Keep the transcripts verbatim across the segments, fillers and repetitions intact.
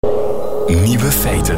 Nieuwe feiten.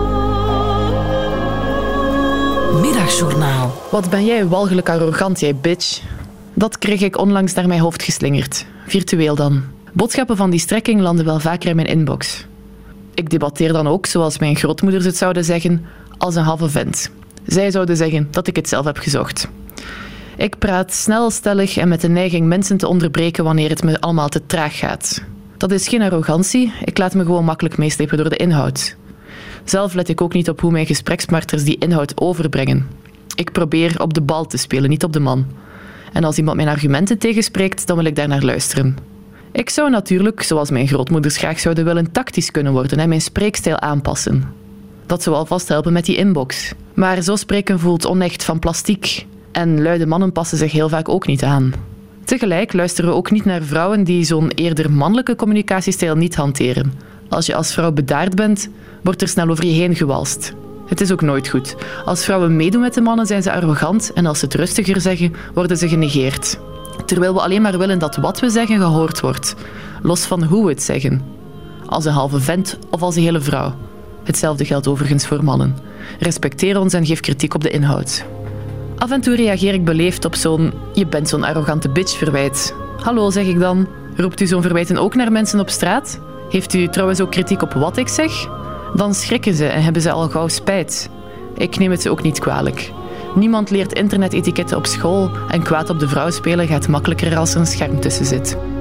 Middagjournaal. Wat ben jij walgelijk arrogant, jij bitch. Dat kreeg ik onlangs naar mijn hoofd geslingerd. Virtueel dan. Boodschappen van die strekking landen wel vaker in mijn inbox. Ik debatteer dan ook, zoals mijn grootmoeders het zouden zeggen, als een halve vent. Zij zouden zeggen dat ik het zelf heb gezocht. Ik praat snel, stellig en met de neiging mensen te onderbreken wanneer het me allemaal te traag gaat. Dat is geen arrogantie, ik laat me gewoon makkelijk meeslepen door de inhoud. Zelf let ik ook niet op hoe mijn gesprekspartners die inhoud overbrengen. Ik probeer op de bal te spelen, niet op de man. En als iemand mijn argumenten tegenspreekt, dan wil ik daarnaar luisteren. Ik zou natuurlijk, zoals mijn grootmoeders graag zouden willen, tactisch kunnen worden en mijn spreekstijl aanpassen. Dat zou alvast helpen met die inbox. Maar zo spreken voelt onecht van plastiek. En luide mannen passen zich heel vaak ook niet aan. Tegelijk luisteren we ook niet naar vrouwen die zo'n eerder mannelijke communicatiestijl niet hanteren. Als je als vrouw bedaard bent, wordt er snel over je heen gewalst. Het is ook nooit goed. Als vrouwen meedoen met de mannen, zijn ze arrogant en als ze het rustiger zeggen, worden ze genegeerd. Terwijl we alleen maar willen dat wat we zeggen gehoord wordt. Los van hoe we het zeggen. Als een halve vent of als een hele vrouw. Hetzelfde geldt overigens voor mannen. Respecteer ons en geef kritiek op de inhoud. Af en toe reageer ik beleefd op zo'n je bent zo'n arrogante bitch verwijt. Hallo, zeg ik dan. Roept u zo'n verwijten ook naar mensen op straat? Heeft u trouwens ook kritiek op wat ik zeg? Dan schrikken ze en hebben ze al gauw spijt. Ik neem het ze ook niet kwalijk. Niemand leert internetetiketten op school en kwaad op de vrouw spelen gaat makkelijker als er een scherm tussen zit.